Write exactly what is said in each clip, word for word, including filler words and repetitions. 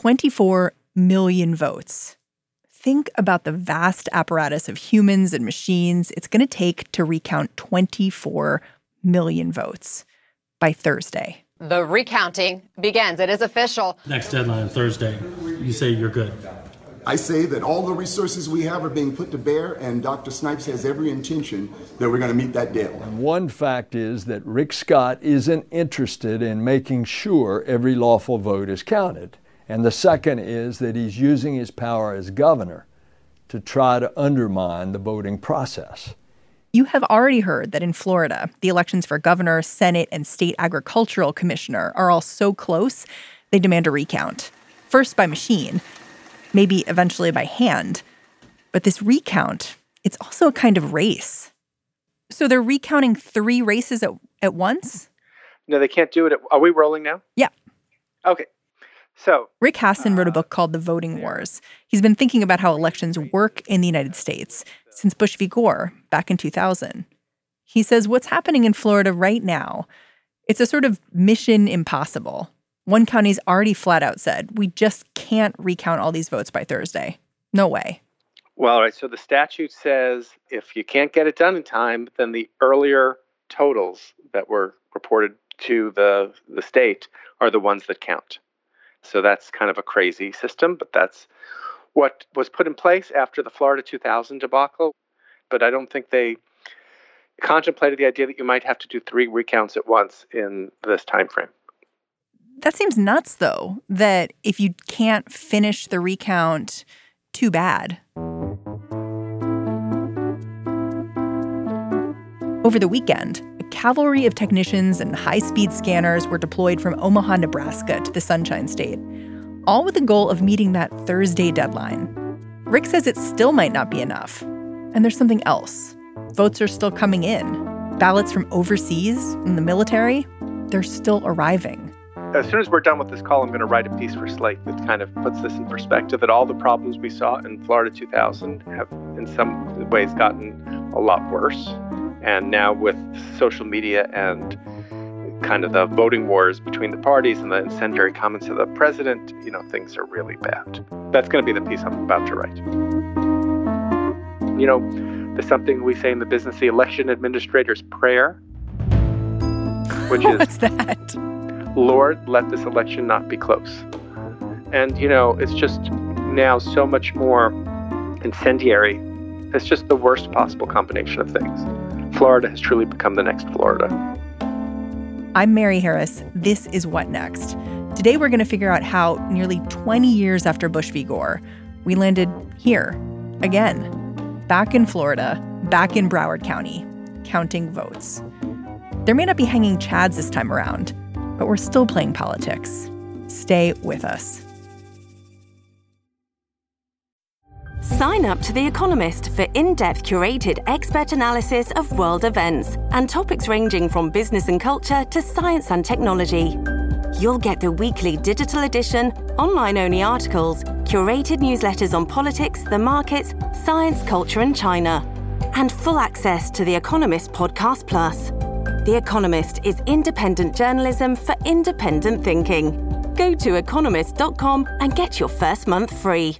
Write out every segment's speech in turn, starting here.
twenty-four million votes. Think about the vast apparatus of humans and machines it's going to take to recount twenty-four million votes by Thursday. The recounting begins. It is official. Next deadline, Thursday. You say you're good. I say that all the resources we have are being put to bear, and Doctor Snipes has every intention that we're going to meet that deadline. One fact is that Rick Scott isn't interested in making sure every lawful vote is counted. And the second is that he's using his power as governor to try to undermine the voting process. You have already heard that in Florida, the elections for governor, Senate, and state agricultural commissioner are all so close, they demand a recount. First by machine, maybe eventually by hand. But this recount, it's also a kind of race. So they're recounting three races at, at once? No, they can't do it. At, are we rolling now? Yeah. Okay. So Rick Hasen wrote a book called The Voting Wars. He's been thinking about how elections work in the United States since Bush v. Gore back in two thousand. He says what's happening in Florida right now, it's a sort of mission impossible. One county's already flat out said, we just can't recount all these votes by Thursday. No way. Well, all right. So the statute says if you can't get it done in time, then the earlier totals that were reported to the, the state are the ones that count. So that's kind of a crazy system, but that's what was put in place after the Florida two thousand debacle. But I don't think they contemplated the idea that you might have to do three recounts at once in this time frame. That seems nuts, though, that if you can't finish the recount, too bad. Over the weekend, a cavalry of technicians and high-speed scanners were deployed from Omaha, Nebraska to the Sunshine State, all with the goal of meeting that Thursday deadline. Rick says it still might not be enough. And there's something else. Votes are still coming in. Ballots from overseas and the military, they're still arriving. As soon as we're done with this call, I'm going to write a piece for Slate that kind of puts this in perspective, that all the problems we saw in Florida two thousand have in some ways gotten a lot worse. And now with social media and kind of the voting wars between the parties and the incendiary comments of the president, you know, things are really bad. That's going to be the piece I'm about to write. You know, there's something we say in the business, the election administrator's prayer, which is, what's that? Lord, let this election not be close. And, you know, it's just now so much more incendiary. It's just the worst possible combination of things. Florida has truly become the next Florida. I'm Mary Harris. This is What Next? Today we're going to figure out how nearly twenty years after Bush v. Gore, we landed here, again, back in Florida, back in Broward County, counting votes. There may not be hanging chads this time around, but we're still playing politics. Stay with us. Sign up to The Economist for in-depth curated expert analysis of world events and topics ranging from business and culture to science and technology. You'll get the weekly digital edition, online-only articles, curated newsletters on politics, the markets, science, culture and China, and full access to The Economist Podcast Plus. The Economist is independent journalism for independent thinking. Go to economist dot com and get your first month free.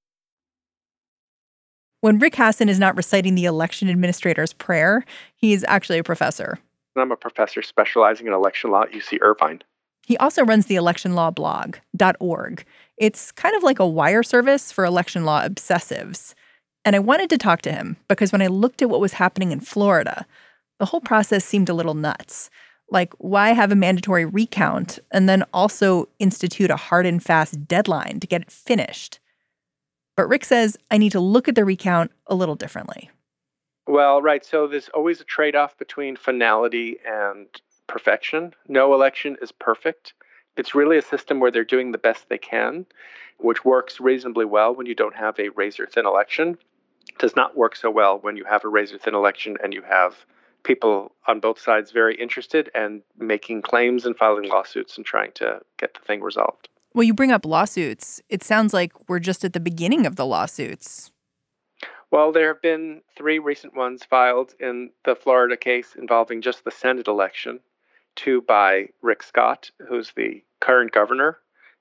When Rick Hasen is not reciting the election administrator's prayer, he's actually a professor. I'm a professor specializing in election law at U C Irvine. He also runs the election law blog dot org. It's kind of like a wire service for election law obsessives. And I wanted to talk to him because when I looked at what was happening in Florida, the whole process seemed a little nuts. Like, why have a mandatory recount and then also institute a hard and fast deadline to get it finished? But Rick says I need to look at the recount a little differently. Well, right. So there's always a trade-off between finality and perfection. No election is perfect. It's really a system where they're doing the best they can, which works reasonably well when you don't have a razor-thin election. It does not work so well when you have a razor-thin election and you have people on both sides very interested and making claims and filing lawsuits and trying to get the thing resolved. Well, you bring up lawsuits. It sounds like we're just at the beginning of the lawsuits. Well, there have been three recent ones filed in the Florida case involving just the Senate election, two by Rick Scott, who's the current governor,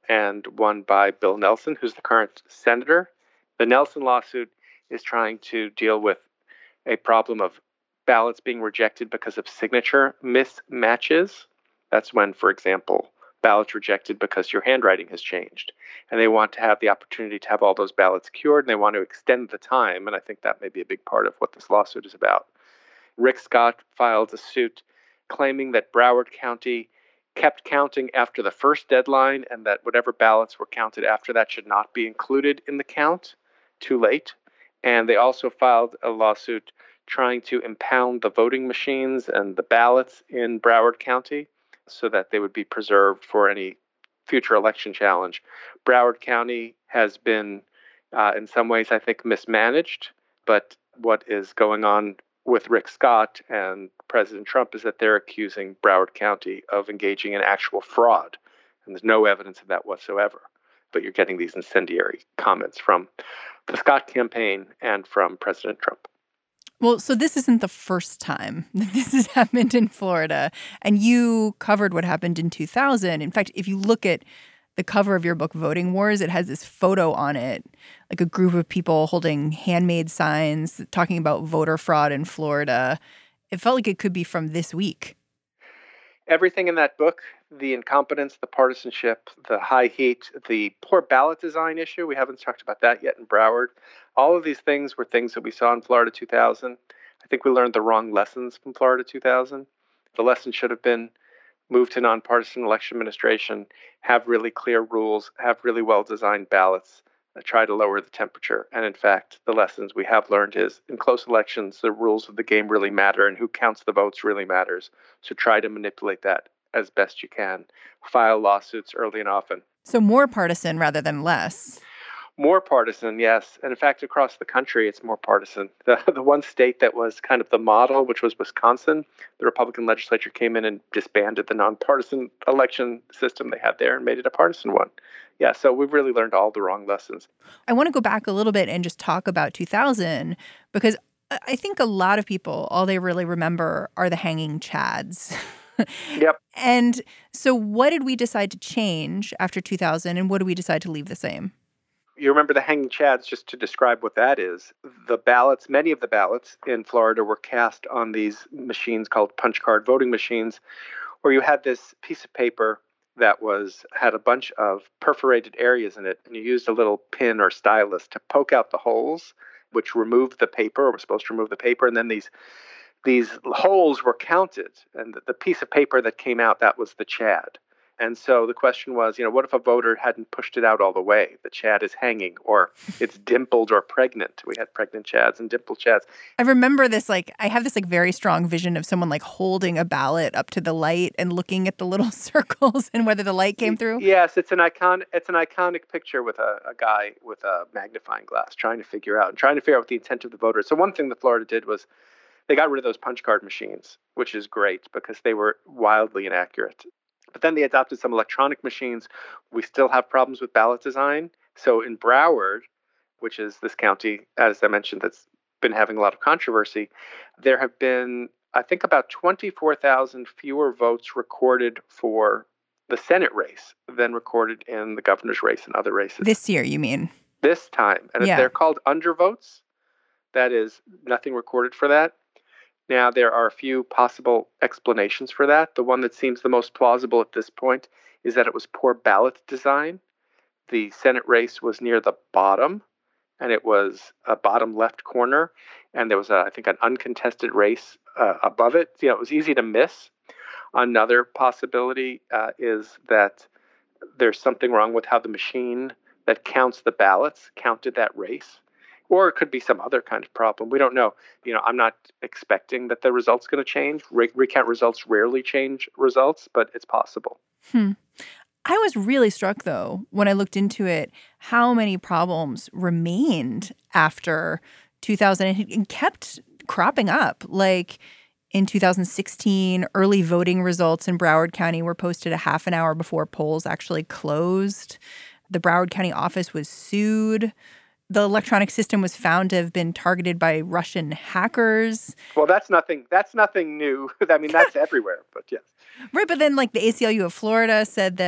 and one by Bill Nelson, who's the current senator. The Nelson lawsuit is trying to deal with a problem of ballots being rejected because of signature mismatches. That's when, for example, ballots rejected because your handwriting has changed. And they want to have the opportunity to have all those ballots cured, and they want to extend the time. And I think that may be a big part of what this lawsuit is about. Rick Scott filed a suit claiming that Broward County kept counting after the first deadline and that whatever ballots were counted after that should not be included in the count. Too late. And they also filed a lawsuit trying to impound the voting machines and the ballots in Broward County so that they would be preserved for any future election challenge. Broward County has been, uh, in some ways, I think, mismanaged. But what is going on with Rick Scott and President Trump is that they're accusing Broward County of engaging in actual fraud. And there's no evidence of that whatsoever. But you're getting these incendiary comments from the Scott campaign and from President Trump. Well, so this isn't the first time that this has happened in Florida. And you covered what happened in two thousand. In fact, if you look at the cover of your book, Voting Wars, it has this photo on it, like a group of people holding handmade signs talking about voter fraud in Florida. It felt like it could be from this week. Everything in that book, the incompetence, the partisanship, the high heat, the poor ballot design issue, we haven't talked about that yet in Broward. All of these things were things that we saw in Florida two thousand. I think we learned the wrong lessons from Florida two thousand. The lesson should have been move to nonpartisan election administration, have really clear rules, have really well-designed ballots, uh, try to lower the temperature. And in fact, the lessons we have learned is in close elections, the rules of the game really matter and who counts the votes really matters. So try to manipulate that as best you can. File lawsuits early and often. So more partisan rather than less. More partisan, yes. And in fact, across the country, it's more partisan. The, the one state that was kind of the model, which was Wisconsin, the Republican legislature came in and disbanded the nonpartisan election system they had there and made it a partisan one. Yeah, so we've really learned all the wrong lessons. I want to go back a little bit and just talk about two thousand, because I think a lot of people, all they really remember are the hanging chads. Yep. And so what did we decide to change after two thousand, and what do we decide to leave the same? You remember the hanging chads, just to describe what that is. The ballots, many of the ballots in Florida were cast on these machines called punch card voting machines, where you had this piece of paper that was had a bunch of perforated areas in it, and you used a little pin or stylus to poke out the holes, which removed the paper, or was supposed to remove the paper, and then these these holes were counted, and the piece of paper that came out, that was the chad. And so the question was, you know, what if a voter hadn't pushed it out all the way? The chad is hanging, or it's dimpled or pregnant. We had pregnant chads and dimpled chads. I remember this, like, I have this like very strong vision of someone like holding a ballot up to the light and looking at the little circles and whether the light came through. Yes, it's an icon. It's an iconic picture with a, a guy with a magnifying glass trying to figure out and trying to figure out what the intent of the voter is. So one thing that Florida did was they got rid of those punch card machines, which is great because they were wildly inaccurate. But then they adopted some electronic machines. We still have problems with ballot design. So in Broward, which is this county, as I mentioned, that's been having a lot of controversy, there have been, I think, about twenty-four thousand fewer votes recorded for the Senate race than recorded in the governor's race and other races. This year, you mean? This time. And yeah. They're called undervotes. That is nothing recorded for that. Now, there are a few possible explanations for that. The one that seems the most plausible at this point is that it was poor ballot design. The Senate race was near the bottom, and it was a bottom left corner, and there was, a, I think, an uncontested race uh, above it. You know, it was easy to miss. Another possibility uh, is that there's something wrong with how the machine that counts the ballots counted that race. Or it could be some other kind of problem. We don't know. You know, I'm not expecting that the result's going to change. Re- recount results rarely change results, but it's possible. Hmm. I was really struck, though, when I looked into it, how many problems remained after two thousand and kept cropping up. Like in two thousand sixteen, early voting results in Broward County were posted a half an hour before polls actually closed. The Broward County office was sued. The electronic system was found to have been targeted by Russian hackers. Well, that's nothing. That's nothing new. I mean, that's everywhere. But yes, right. But then, like the A C L U of Florida said that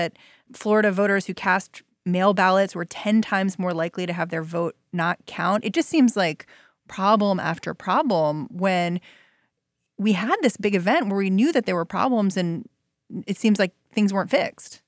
Florida voters who cast mail ballots were ten times more likely to have their vote not count. It just seems like problem after problem when we had this big event where we knew that there were problems and it seems like things weren't fixed.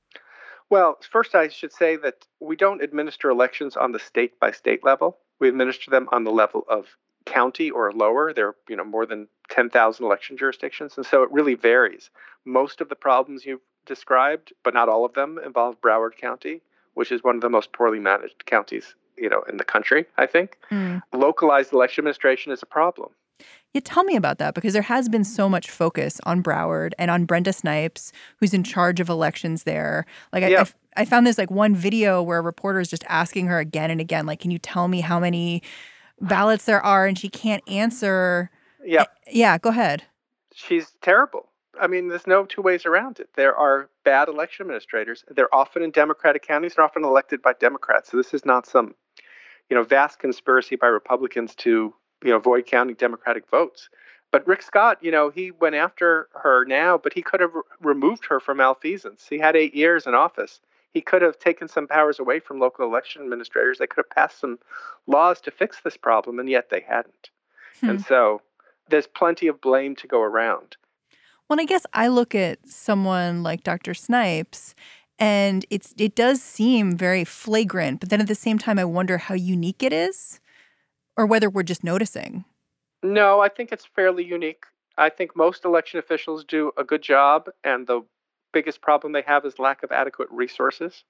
Well, first I should say that we don't administer elections on the state by state level. We administer them on the level of county or lower. There are, you know, more than ten thousand election jurisdictions. And so it really varies. Most of the problems you've described, but not all of them, involve Broward County, which is one of the most poorly managed counties, you know, in the country, I think. Mm. Localized election administration is a problem. Yeah, tell me about that, because there has been so much focus on Broward and on Brenda Snipes, who's in charge of elections there. Like, yeah. I, I found this like one video where a reporter is just asking her again and again, like, can you tell me how many ballots there are? And she can't answer. Yeah. Yeah, go ahead. She's terrible. I mean, there's no two ways around it. There are bad election administrators. They're often in Democratic counties. They're often elected by Democrats. So this is not some, you know, vast conspiracy by Republicans to, you know, avoid counting Democratic votes. But Rick Scott, you know, he went after her now, but he could have re- removed her from malfeasance. He had eight years in office. He could have taken some powers away from local election administrators. They could have passed some laws to fix this problem, and yet they hadn't. Hmm. And so there's plenty of blame to go around. Well, I guess I look at someone like Doctor Snipes, and it's it does seem very flagrant. But then at the same time, I wonder how unique it is, or whether we're just noticing. No, I think it's fairly unique. I think most election officials do a good job, and the biggest problem they have is lack of adequate resources.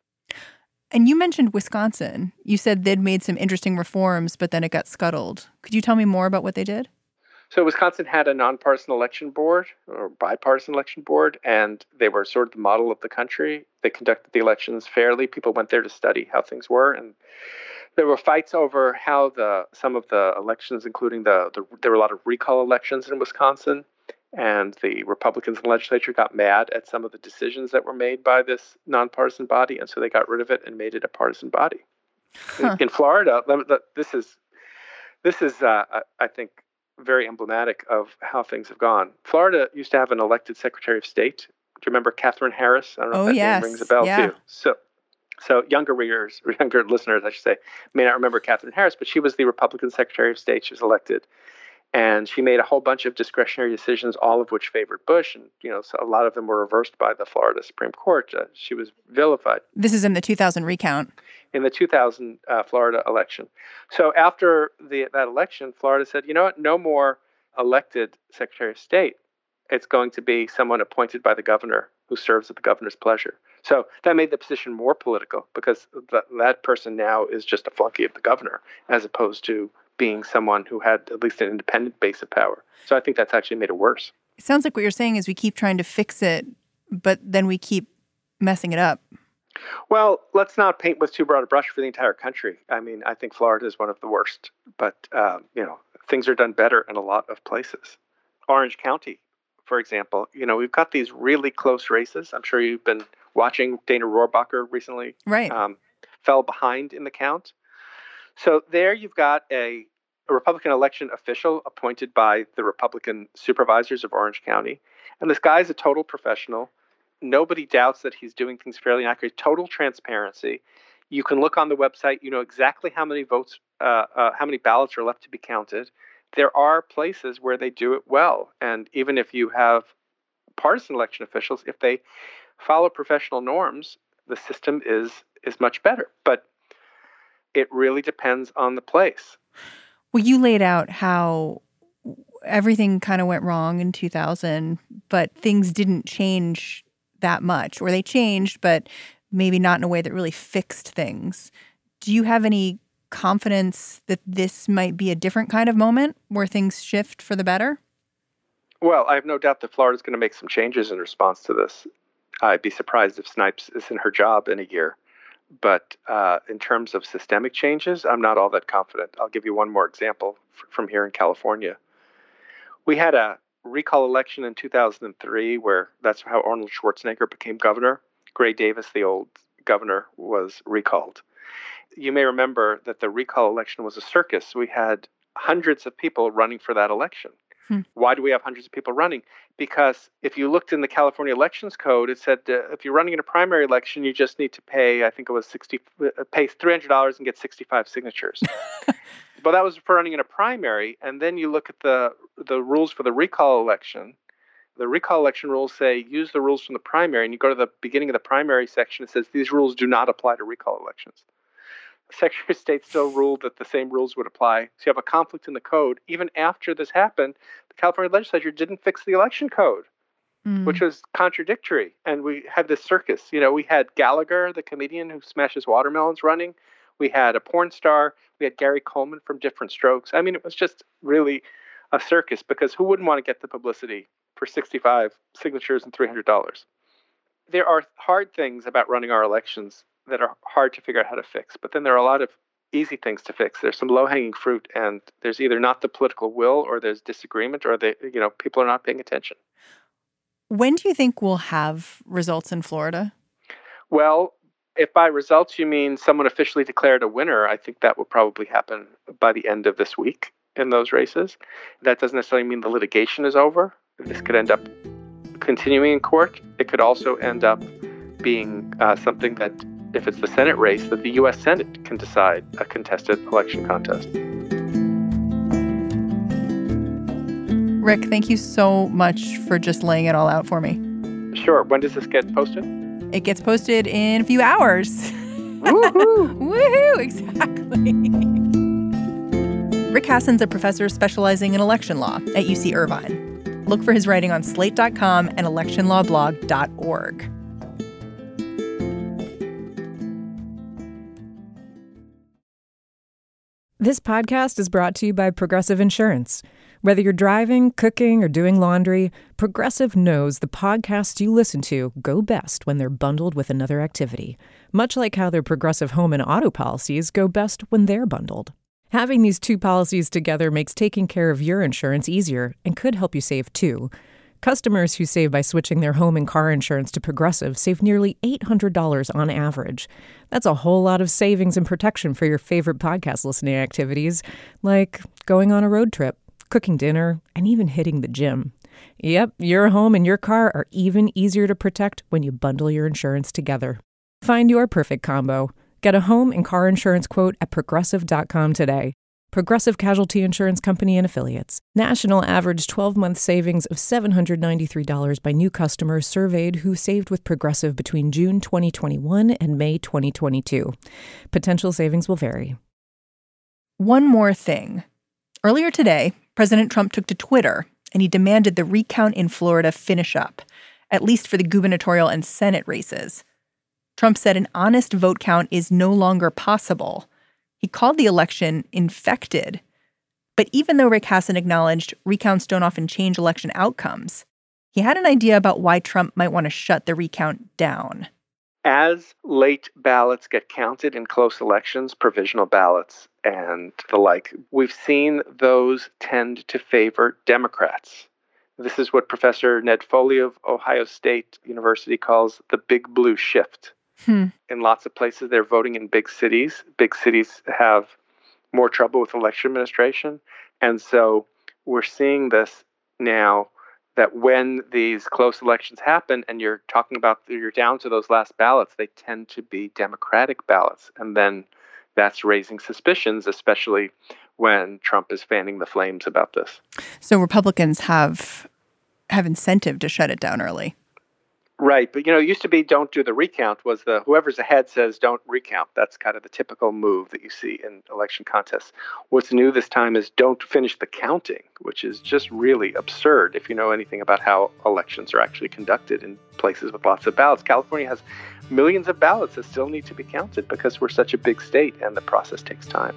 And you mentioned Wisconsin. You said they'd made some interesting reforms, but then it got scuttled. Could you tell me more about what they did? So Wisconsin had a nonpartisan election board or bipartisan election board, and they were sort of the model of the country. They conducted the elections fairly. People went there to study how things were, and there were fights over how the some of the elections, including the, the there were a lot of recall elections in Wisconsin, and the Republicans in the legislature got mad at some of the decisions that were made by this nonpartisan body, and so they got rid of it and made it a partisan body. Huh. In, in Florida, this is this is uh, I think very emblematic of how things have gone. Florida used to have an elected Secretary of State. Do you remember Katherine Harris? I don't know oh, if that yes. name rings a bell yeah. too. So. So younger readers, or younger listeners, I should say, may not remember Katherine Harris, but she was the Republican Secretary of State. She was elected, and she made a whole bunch of discretionary decisions, all of which favored Bush, and you know, so a lot of them were reversed by the Florida Supreme Court. Uh, she was vilified. This is in the two thousand recount. In the two thousand uh, Florida election. So after the that election, Florida said, you know what, no more elected Secretary of State. It's going to be someone appointed by the governor who serves at the governor's pleasure. So that made the position more political because th- that person now is just a flunky of the governor as opposed to being someone who had at least an independent base of power. So I think that's actually made it worse. It sounds like what you're saying is we keep trying to fix it, but then we keep messing it up. Well, let's not paint with too broad a brush for the entire country. I mean, I think Florida is one of the worst, but, uh, you know, things are done better in a lot of places. Orange County, for example, you know, we've got these really close races. I'm sure you've been watching. Dana Rohrabacher recently right. um, fell behind in the count. So there you've got a, a Republican election official appointed by the Republican supervisors of Orange County. And this guy's a total professional. Nobody doubts that he's doing things fairly accurate. Total transparency. You can look on the website. You know exactly how many votes, uh, uh, how many ballots are left to be counted. There are places where they do it well. And even if you have partisan election officials, if they follow professional norms, the system is is much better. But it really depends on the place. Well, you laid out how everything kind of went wrong in two thousand, but things didn't change that much, or they changed, but maybe not in a way that really fixed things. Do you have any confidence that this might be a different kind of moment where things shift for the better? Well, I have no doubt that Florida's going to make some changes in response to this. I'd be surprised if Snipes is in her job in a year. But uh, in terms of systemic changes, I'm not all that confident. I'll give you one more example f- from here in California. We had a recall election in two thousand three where that's how Arnold Schwarzenegger became governor. Gray Davis, the old governor, was recalled. You may remember that the recall election was a circus. We had hundreds of people running for that election. Hmm. Why do we have hundreds of people running? Because if you looked in the California Elections Code, it said uh, if you're running in a primary election, you just need to pay, I think it was sixty, uh, pay three hundred dollars and get sixty-five signatures. But that was for running in a primary. And then you look at the the rules for the recall election. The recall election rules say use the rules from the primary, and you go to the beginning of the primary section. It says these rules do not apply to recall elections. The Secretary of State still ruled that the same rules would apply. So you have a conflict in the code. Even after this happened, the California legislature didn't fix the election code, mm. which was contradictory. And we had this circus. You know, we had Gallagher, the comedian who smashes watermelons, running. We had a porn star. We had Gary Coleman from Different Strokes. I mean, it was just really a circus, because who wouldn't want to get the publicity for sixty-five signatures and three hundred dollars? There are hard things about running our elections that are hard to figure out how to fix. But then there are a lot of easy things to fix. There's some low-hanging fruit, and there's either not the political will, or there's disagreement, or they, you know, people are not paying attention. When do you think we'll have results in Florida? Well, if by results you mean someone officially declared a winner, I think that will probably happen by the end of this week in those races. That doesn't necessarily mean the litigation is over. This could end up continuing in court. It could also end up being uh, something that, if it's the Senate race, that the U S Senate can decide a contested election contest. Rick, thank you so much for just laying it all out for me. Sure. When does this get posted? It gets posted in a few hours. Woohoo! Woohoo! Exactly. Rick Hassen's a professor specializing in election law at U C Irvine. Look for his writing on slate dot com and election law blog dot org. This podcast is brought to you by Progressive Insurance. Whether you're driving, cooking, or doing laundry, Progressive knows the podcasts you listen to go best when they're bundled with another activity, much like how their Progressive home and auto policies go best when they're bundled. Having these two policies together makes taking care of your insurance easier and could help you save too. Customers who save by switching their home and car insurance to Progressive save nearly eight hundred dollars on average. That's a whole lot of savings and protection for your favorite podcast listening activities, like going on a road trip, cooking dinner, and even hitting the gym. Yep, your home and your car are even easier to protect when you bundle your insurance together. Find your perfect combo. Get a home and car insurance quote at progressive dot com today. Progressive Casualty Insurance Company and Affiliates. National average twelve-month savings of seven hundred ninety-three dollars by new customers surveyed who saved with Progressive between June twenty twenty-one and May twenty twenty-two. Potential savings will vary. One more thing. Earlier today, President Trump took to Twitter and he demanded the recount in Florida finish up, at least for the gubernatorial and Senate races. Trump said an honest vote count is no longer possible. He called the election infected. But even though Rick Hassen acknowledged recounts don't often change election outcomes, he had an idea about why Trump might want to shut the recount down. As late ballots get counted in close elections, provisional ballots and the like, we've seen those tend to favor Democrats. This is what Professor Ned Foley of Ohio State University calls the big blue shift. Hmm. In lots of places, they're voting in big cities. Big cities have more trouble with election administration. And so we're seeing this now, that when these close elections happen and you're talking about, you're down to those last ballots, they tend to be Democratic ballots. And then that's raising suspicions, especially when Trump is fanning the flames about this. So Republicans have have incentive to shut it down early. Right. But, you know, it used to be don't do the recount was the whoever's ahead says don't recount. That's kind of the typical move that you see in election contests. What's new this time is don't finish the counting, which is just really absurd if you know anything about how elections are actually conducted in places with lots of ballots. California has millions of ballots that still need to be counted because we're such a big state and the process takes time.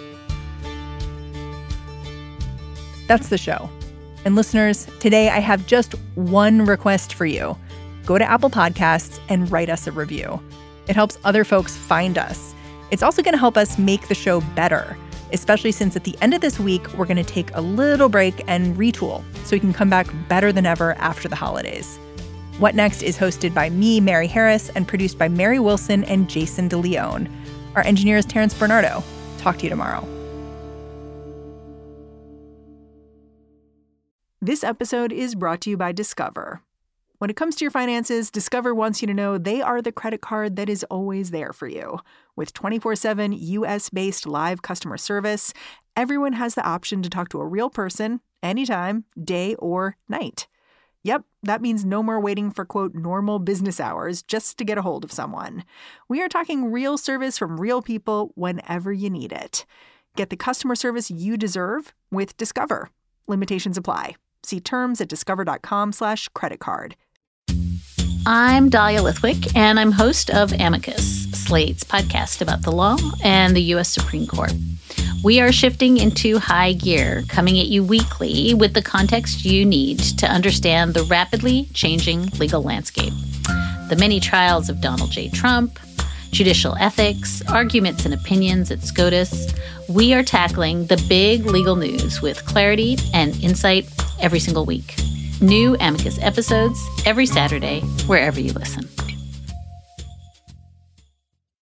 That's the show. And listeners, today I have just one request for you. Go to Apple Podcasts and write us a review. It helps other folks find us. It's also going to help us make the show better, especially since at the end of this week, we're going to take a little break and retool so we can come back better than ever after the holidays. What Next is hosted by me, Mary Harris, and produced by Mary Wilson and Jason DeLeon. Our engineer is Terrence Bernardo. Talk to you tomorrow. This episode is brought to you by Discover. When it comes to your finances, Discover wants you to know they are the credit card that is always there for you. With twenty-four seven U S-based live customer service, everyone has the option to talk to a real person anytime, day or night. Yep, that means no more waiting for, quote, normal business hours just to get a hold of someone. We are talking real service from real people whenever you need it. Get the customer service you deserve with Discover. Limitations apply. See terms at discover.com slash credit card. I'm Dahlia Lithwick, and I'm host of Amicus, Slate's podcast about the law and the U S Supreme Court. We are shifting into high gear, coming at you weekly with the context you need to understand the rapidly changing legal landscape. The many trials of Donald J. Trump, judicial ethics, arguments and opinions at SCOTUS. We are tackling the big legal news with clarity and insight every single week. New Amicus episodes every Saturday, wherever you listen.